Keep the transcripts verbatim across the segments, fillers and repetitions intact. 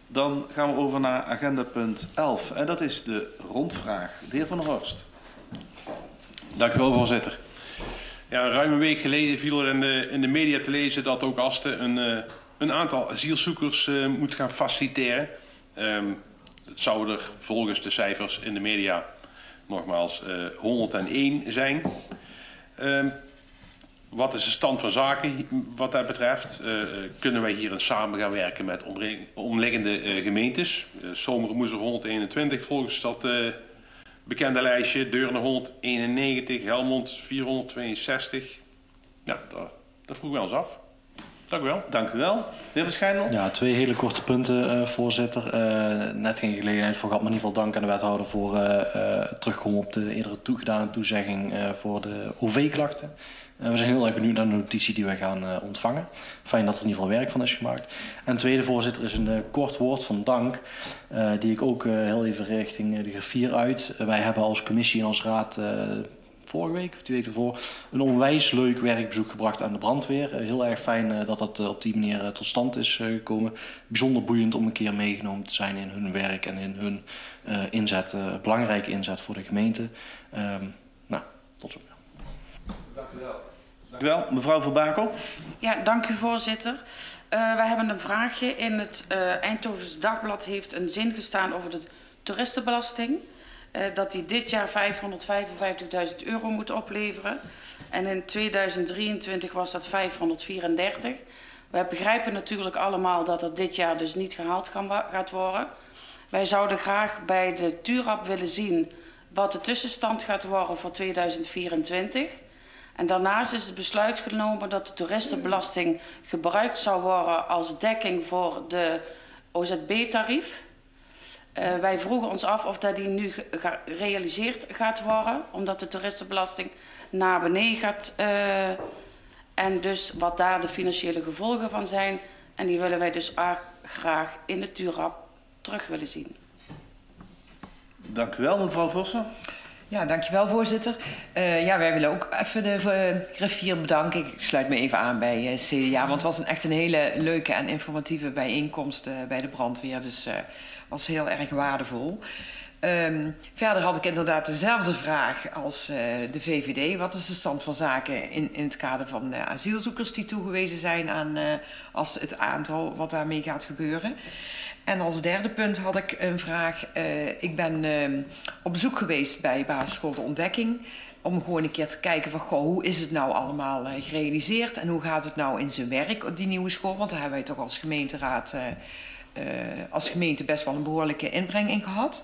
Dan gaan we over naar agenda punt elf. En dat is de rondvraag. De heer Van der Horst. Dank u wel, voorzitter. Ja, ruim een week geleden viel er in de, in de media te lezen dat ook Asten een, uh, een aantal asielzoekers uh, moet gaan faciliteren. Um, het zou er volgens de cijfers in de media nogmaals uh, honderdéén zijn. Um, wat is de stand van zaken wat dat betreft? Uh, kunnen wij hier samen gaan werken met omliggende uh, gemeentes? Uh, Zomeren moest er honderdeenentwintig volgens dat uh, bekende lijstje. Deurne honderdeenennegentig, Helmond vierhonderdtweeënzestig. Ja, dat, dat vroeg wel eens af. Dank u wel. Dank u wel. De heer Verschijndel. Ja, twee hele korte punten, uh, voorzitter. Uh, net geen gelegenheid voor gehad, maar in ieder geval dank aan de wethouder voor uh, uh, terugkomen op de eerdere toegedane toezegging uh, voor de O V-klachten. Uh, we zijn heel erg benieuwd naar de notitie die wij gaan uh, ontvangen. Fijn dat er in ieder geval werk van is gemaakt. En tweede, voorzitter, is een uh, kort woord van dank, uh, die ik ook uh, heel even richting uh, de griffier uit. Uh, wij hebben als commissie en als raad uh, vorige week of twee weken ervoor een onwijs leuk werkbezoek gebracht aan de brandweer. Uh, heel erg fijn uh, dat dat uh, op die manier uh, tot stand is uh, gekomen. Bijzonder boeiend om een keer meegenomen te zijn in hun werk en in hun uh, inzet, uh, belangrijke inzet voor de gemeente. Um, nou, tot zover. Dank u wel. Dank u wel. Mevrouw Van Bakel. Ja, dank u voorzitter. Uh, wij hebben een vraagje. In het uh, Eindhovens Dagblad heeft een zin gestaan over de toeristenbelasting. Uh, dat die dit jaar vijfhonderdvijfenvijftigduizend euro moet opleveren. En in tweeduizend drieëntwintig was dat vijfhonderdvierendertig. Wij begrijpen natuurlijk allemaal dat dat dit jaar dus niet gehaald gaat worden. Wij zouden graag bij de TURAP willen zien wat de tussenstand gaat worden voor tweeduizend vierentwintig. En daarnaast is het besluit genomen dat de toeristenbelasting gebruikt zou worden als dekking voor de O Z B-tarief. Uh, wij vroegen ons af of dat die nu gerealiseerd gaat worden, omdat de toeristenbelasting naar beneden gaat. Uh, en dus wat daar de financiële gevolgen van zijn. En die willen wij dus graag in de TURAP terug willen zien. Dank u wel, mevrouw Vossen. Ja, dankjewel voorzitter. Uh, ja, wij willen ook even de uh, griffier bedanken. Ik sluit me even aan bij uh, C D A, want het was een, echt een hele leuke en informatieve bijeenkomst uh, bij de brandweer. Dus uh, was heel erg waardevol. Um, verder had ik inderdaad dezelfde vraag als uh, de V V D. Wat is de stand van zaken in, in het kader van uh, asielzoekers die toegewezen zijn aan uh, als het aantal wat daarmee gaat gebeuren? En als derde punt had ik een vraag. Uh, ik ben uh, op bezoek geweest bij basisschool De Ontdekking. Om gewoon een keer te kijken van, goh, hoe is het nou allemaal uh, gerealiseerd? En hoe gaat het nou in zijn werk op die nieuwe school? Want daar hebben wij toch als gemeenteraad, uh, uh, als gemeente best wel een behoorlijke inbreng in gehad.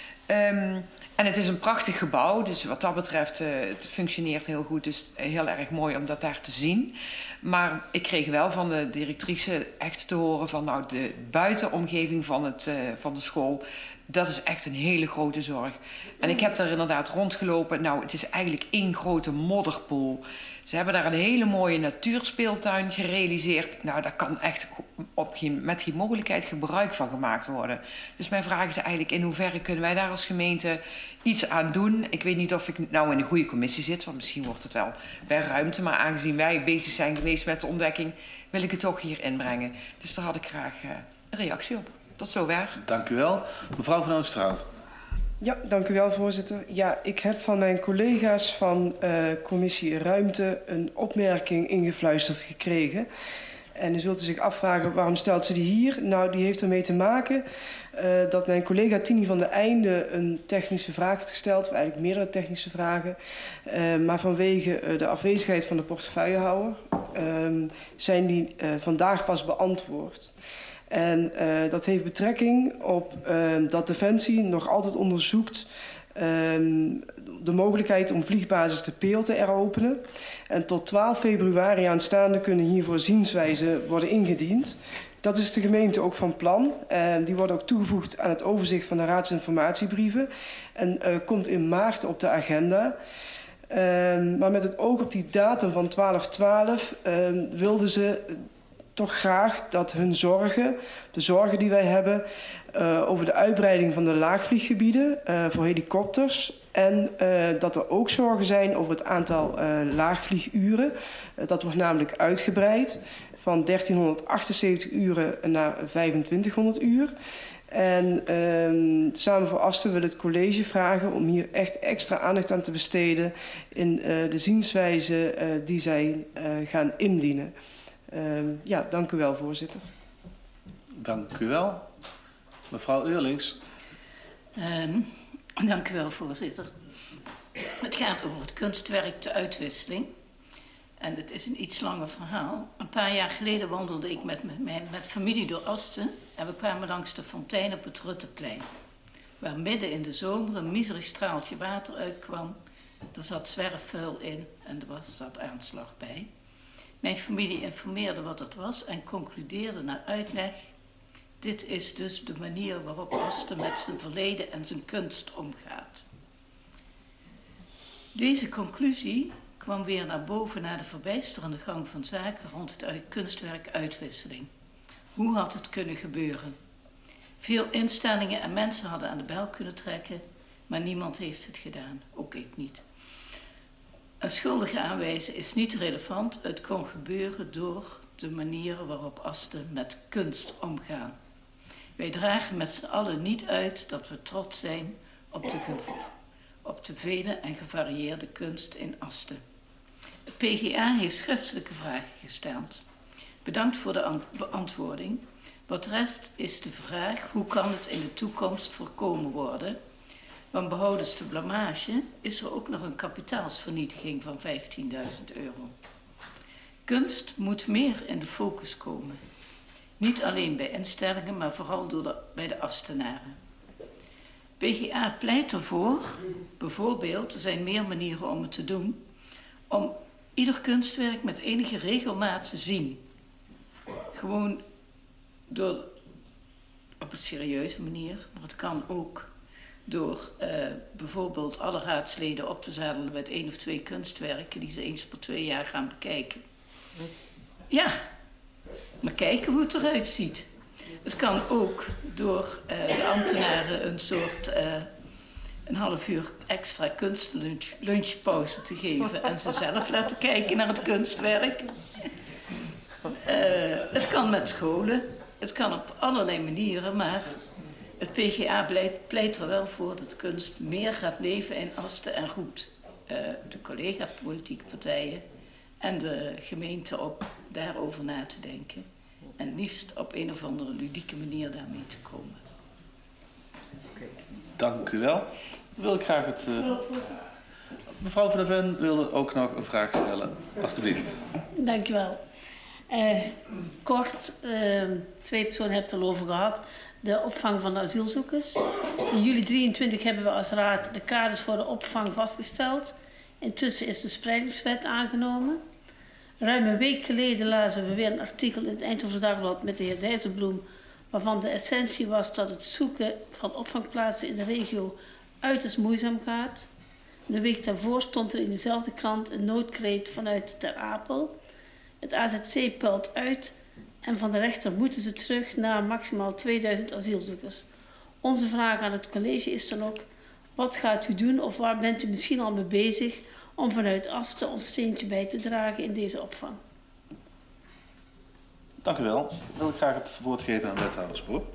Um, en het is een prachtig gebouw, dus wat dat betreft, uh, het functioneert heel goed. Dus heel erg mooi om dat daar te zien. Maar ik kreeg wel van de directrice echt te horen van, nou, de buitenomgeving van, het, uh, van de school, dat is echt een hele grote zorg. En ik heb daar inderdaad rondgelopen. Nou, het is eigenlijk één grote modderpoel. Ze hebben daar een hele mooie natuurspeeltuin gerealiseerd. Nou, daar kan echt op geen, met geen mogelijkheid gebruik van gemaakt worden. Dus mijn vraag is eigenlijk, in hoeverre kunnen wij daar als gemeente iets aan doen? Ik weet niet of ik nou in een goede commissie zit, want misschien wordt het wel bij ruimte. Maar aangezien wij bezig zijn geweest met de ontdekking, wil ik het toch hier inbrengen. Dus daar had ik graag uh, een reactie op. Tot zover. Dank u wel. Mevrouw van Oosterhout. Ja, dank u wel, voorzitter. Ja, ik heb van mijn collega's van uh, commissie Ruimte een opmerking ingefluisterd gekregen. En u zult zich afvragen, waarom stelt ze die hier? Nou, die heeft ermee te maken uh, dat mijn collega Tini van der Einde een technische vraag heeft gesteld, of eigenlijk meerdere technische vragen. Uh, maar vanwege uh, de afwezigheid van de portefeuillehouder uh, zijn die uh, vandaag pas beantwoord. En uh, dat heeft betrekking op uh, dat Defensie nog altijd onderzoekt uh, de mogelijkheid om vliegbasis Ter Peel te heropenen. En tot twaalf februari aanstaande kunnen hiervoor zienswijzen worden ingediend. Dat is de gemeente ook van plan. Uh, die worden ook toegevoegd aan het overzicht van de raadsinformatiebrieven. En uh, komt in maart op de agenda. Uh, maar met het oog op die datum van twaalf twaalf uh, wilden ze toch graag dat hun zorgen, de zorgen die wij hebben uh, over de uitbreiding van de laagvlieggebieden uh, voor helikopters en uh, dat er ook zorgen zijn over het aantal uh, laagvlieguren. Uh, dat wordt namelijk uitgebreid. van dertienhonderdachtenzeventig uren naar vijfentwintighonderd uur. En um, Samen voor Asten wil het college vragen om hier echt extra aandacht aan te besteden in uh, de zienswijze uh, die zij uh, gaan indienen. Uh, ja, dank u wel, voorzitter. Dank u wel. Mevrouw Eurlings. Um, dank u wel, voorzitter. Het gaat over het kunstwerk De Uitwisseling. En het is een iets langer verhaal. Een paar jaar geleden wandelde ik met, met, met familie door Asten en we kwamen langs de fontein op het Rutteplein, waar midden in de zomer een miserig straaltje water uitkwam. Er zat zwerfvuil in en er was, zat aanslag bij. Mijn familie informeerde wat het was en concludeerde naar uitleg: dit is dus de manier waarop Asten met zijn verleden en zijn kunst omgaat. Deze conclusie kwam weer naar boven na de verbijsterende gang van zaken rond het kunstwerk Uitwisseling. Hoe had het kunnen gebeuren? Veel instellingen en mensen hadden aan de bel kunnen trekken, maar niemand heeft het gedaan, ook ik niet. Een schuldige aanwijzen is niet relevant, het kon gebeuren door de manieren waarop Asten met kunst omgaan. Wij dragen met z'n allen niet uit dat we trots zijn op de, op de vele en gevarieerde kunst in Asten. Het P G A heeft schriftelijke vragen gesteld. Bedankt voor de beantwoording. Wat rest is de vraag: hoe kan het in de toekomst voorkomen worden? Want behoudens de blamage is er ook nog een kapitaalsvernietiging van vijftienduizend euro. Kunst moet meer in de focus komen. Niet alleen bij instellingen, maar vooral door de, bij de Astenaren. P G A pleit ervoor, bijvoorbeeld, er zijn meer manieren om het te doen, om ieder kunstwerk met enige regelmaat te zien. Gewoon door, op een serieuze manier, maar het kan ook door uh, bijvoorbeeld alle raadsleden op te zadelen met één of twee kunstwerken die ze eens per twee jaar gaan bekijken. Ja, maar kijken hoe het eruit ziet. Het kan ook door uh, de ambtenaren een soort uh, een half uur extra kunstlunchpauze te geven en ze zelf laten kijken naar het kunstwerk. Uh, het kan met scholen, het kan op allerlei manieren, maar het P G A pleit, pleit er wel voor dat kunst meer gaat leven in Asten en roept uh, de collega-politieke partijen en de gemeente op daarover na te denken. En liefst op een of andere ludieke manier daarmee te komen. Dank u wel. Dan wil ik graag het... Uh... Mevrouw Van der Ven wilde ook nog een vraag stellen. Alsjeblieft. Dank u wel. Uh, kort, uh, twee personen hebben het al over gehad. De opvang van de asielzoekers. In juli drieëntwintig hebben we als raad de kaders voor de opvang vastgesteld. Intussen is de spreidingswet aangenomen. Ruim een week geleden lazen we weer een artikel in het Eindhoven Dagblad met de heer Dijsselbloem, waarvan de essentie was dat het zoeken van opvangplaatsen in de regio uiterst moeizaam gaat. De week daarvoor stond er in dezelfde krant een noodkreet vanuit Ter Apel. Het A Z C pelt uit en van de rechter moeten ze terug naar maximaal tweeduizend asielzoekers. Onze vraag aan het college is dan ook: wat gaat u doen of waar bent u misschien al mee bezig om vanuit Asten ons steentje bij te dragen in deze opvang? Dank u wel. Dan wil ik graag het woord geven aan wethouder Spoor.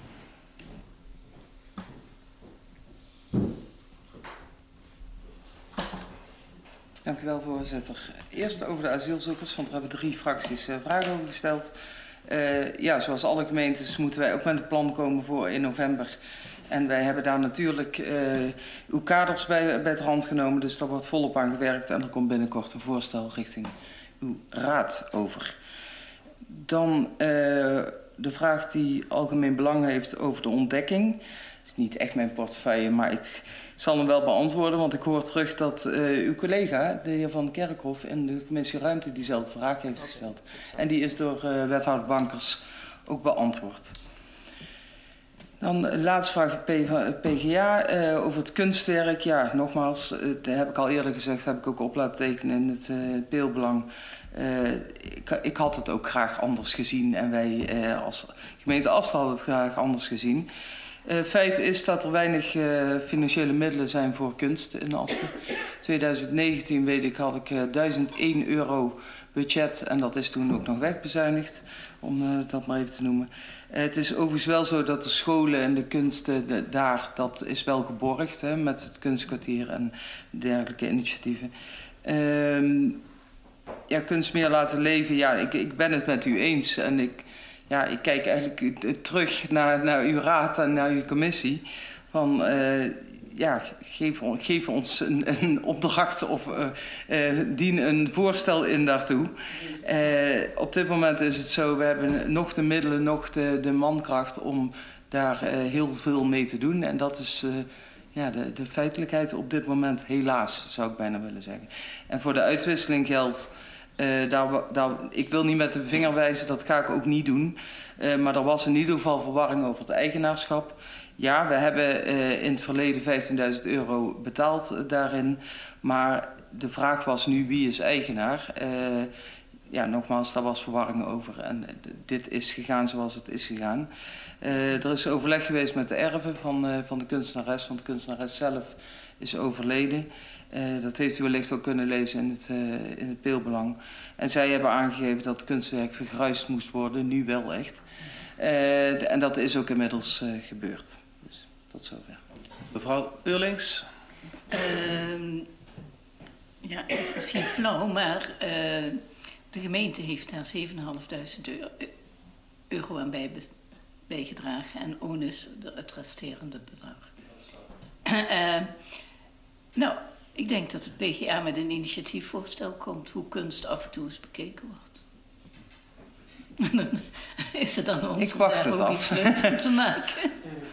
Dank u wel, voorzitter. Eerst over de asielzoekers, want er hebben drie fracties uh, vragen over gesteld. Uh, ja, zoals alle gemeentes moeten wij ook met een plan komen voor in november. En wij hebben daar natuurlijk uh, uw kaders bij, bij het hand genomen, dus daar wordt volop aan gewerkt. En er komt binnenkort een voorstel richting uw raad over. Dan uh, de vraag die algemeen belang heeft over de ontdekking. Dat is niet echt mijn portefeuille, maar ik zal hem wel beantwoorden. Want ik hoor terug dat uh, uw collega, de heer Van Kerkhof, in de commissie Ruimte diezelfde vraag heeft gesteld. En die is door uh, wethouder Bankers ook beantwoord. Dan de laatste vraag van P G A uh, over het kunstwerk. Ja, nogmaals, uh, dat heb ik al eerder gezegd, heb ik ook op laten tekenen in het uh, beeldbelang. Uh, ik, ik had het ook graag anders gezien en wij uh, als gemeente Asten hadden het graag anders gezien. Uh, feit is dat er weinig uh, financiële middelen zijn voor kunst in Asten. twintig negentien weet ik had ik uh, duizend één euro budget en dat is toen ook nog wegbezuinigd, om uh, dat maar even te noemen. Uh, het is overigens wel zo dat de scholen en de kunsten de, daar, dat is wel geborgd, hè, met het kunstkwartier en dergelijke initiatieven. Uh, ja, kunst meer laten leven, ja, ik, ik ben het met u eens en ik, ja, ik kijk eigenlijk terug naar, naar uw raad en naar uw commissie van... Uh, Ja, geef, geef ons een, een opdracht of uh, uh, dien een voorstel in daartoe. Uh, op dit moment is het zo, we hebben nog de middelen, nog de, de mankracht om daar uh, heel veel mee te doen. En dat is uh, ja, de, de feitelijkheid op dit moment, helaas, zou ik bijna willen zeggen. En voor de uitwisseling geldt, uh, daar, daar, ik wil niet met de vinger wijzen, dat ga ik ook niet doen. Uh, maar er was in ieder geval verwarring over het eigenaarschap. Ja, we hebben uh, in het verleden vijftienduizend euro betaald uh, daarin. Maar de vraag was nu wie is eigenaar. Uh, ja, nogmaals, daar was verwarring over. En uh, dit is gegaan zoals het is gegaan. Uh, er is overleg geweest met de erven van, uh, van de kunstenares. Want de kunstenares zelf is overleden. Uh, dat heeft u wellicht ook kunnen lezen in het, uh, in het Peelbelang. En zij hebben aangegeven dat het kunstwerk vergruisd moest worden. Nu wel echt. Uh, en dat is ook inmiddels uh, gebeurd. Tot zover. Mevrouw Eurlings. Uh, ja, het is misschien flauw, maar uh, de gemeente heeft daar zevenduizend vijfhonderd euro aan bij, bijgedragen en O N I S het resterende bedrag. Uh, nou, ik denk dat het P G A met een initiatiefvoorstel komt hoe kunst af en toe eens bekeken wordt. Is het dan ons ik wacht om daar ook iets leuks van te maken?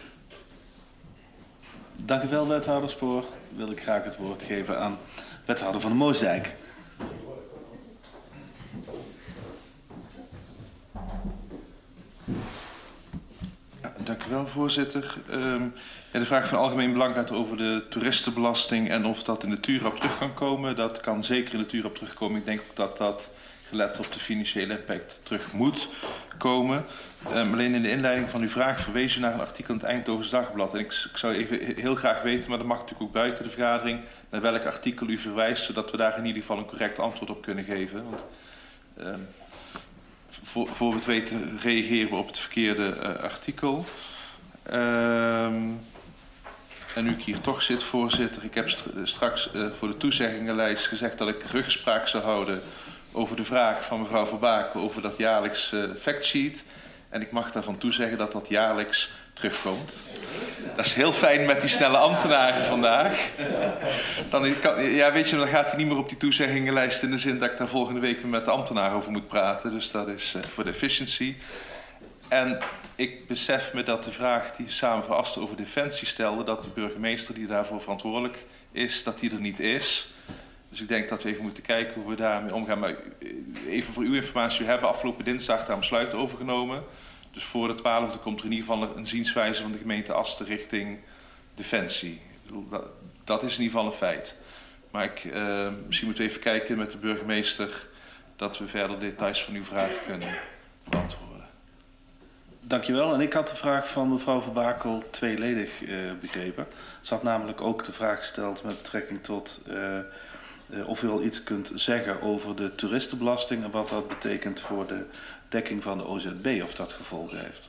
Dank u wel, wethouder Spoor. Wil ik graag het woord geven aan wethouder van de Moosdijk. Ja, dank u wel, voorzitter. Um, ja, de vraag van algemeen belang gaat over de toeristenbelasting en of dat in de TURAP terug kan komen. Dat kan zeker in de TURAP terugkomen. Ik denk dat dat, gelet op de financiële impact, terug moet komen. Um, alleen in de inleiding van uw vraag verwees u naar een artikel in het Eindhovens Dagblad. En ik, ik zou even heel graag weten, maar dat mag natuurlijk ook buiten de vergadering, naar welk artikel u verwijst, zodat we daar in ieder geval een correct antwoord op kunnen geven. Want, um, voor, voor we het weten reageren we op het verkeerde uh, artikel. Um, en nu ik hier toch zit, voorzitter, ik heb st straks uh, voor de toezeggingenlijst gezegd dat ik rugspraak zou houden over de vraag van mevrouw Verbakel over dat jaarlijks uh, factsheet. En ik mag daarvan toezeggen dat dat jaarlijks terugkomt. Dat is heel fijn met die snelle ambtenaren vandaag. Dan, kan, ja, weet je, dan gaat hij niet meer op die toezeggingenlijst in de zin dat ik daar volgende week met de ambtenaren over moet praten. Dus dat is uh, voor de efficiëntie. En ik besef me dat de vraag die samen van Asten over defensie stelde, dat de burgemeester die daarvoor verantwoordelijk is, dat die er niet is. Dus ik denk dat we even moeten kijken hoe we daarmee omgaan. Maar even voor uw informatie, we hebben afgelopen dinsdag daar een besluit over genomen. Dus voor de twaalfde komt er in ieder geval een zienswijze van de gemeente Asten richting defensie. Ik bedoel, dat, dat is in ieder geval een feit. Maar ik, uh, misschien moeten we even kijken met de burgemeester dat we verder details van uw vraag kunnen beantwoorden. Dankjewel. En ik had de vraag van mevrouw Verbakel tweeledig uh, begrepen. Ze had namelijk ook de vraag gesteld met betrekking tot uh, uh, of u al iets kunt zeggen over de toeristenbelasting en wat dat betekent voor de dekking van de O Z B, of dat gevolgen heeft.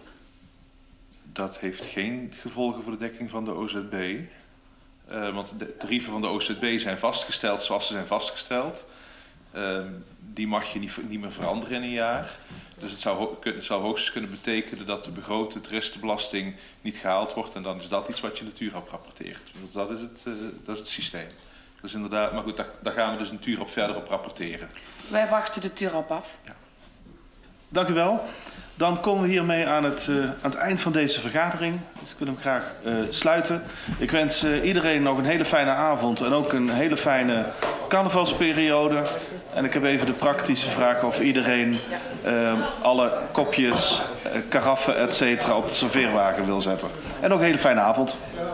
Dat heeft geen gevolgen voor de dekking van de O Z B. Uh, want de tarieven van de O Z B zijn vastgesteld zoals ze zijn vastgesteld. Uh, die mag je niet, niet meer veranderen in een jaar. Dus het zou, het zou hoogstens kunnen betekenen dat de begrote toeristenbelasting niet gehaald wordt. En dan is dat iets wat je natuurop rapporteert. Dat is het, uh, dat is het systeem. Dus inderdaad, maar goed, daar, daar gaan we dus natuurlijk verder op rapporteren. Wij wachten de TURAP af. Ja. Dank u wel. Dan komen we hiermee aan het, uh, aan het eind van deze vergadering. Dus ik wil hem graag uh, sluiten. Ik wens uh, iedereen nog een hele fijne avond en ook een hele fijne carnavalsperiode. En ik heb even de praktische vraag of iedereen uh, alle kopjes, uh, karaffen, et cetera op de serveerwagen wil zetten. En nog een hele fijne avond.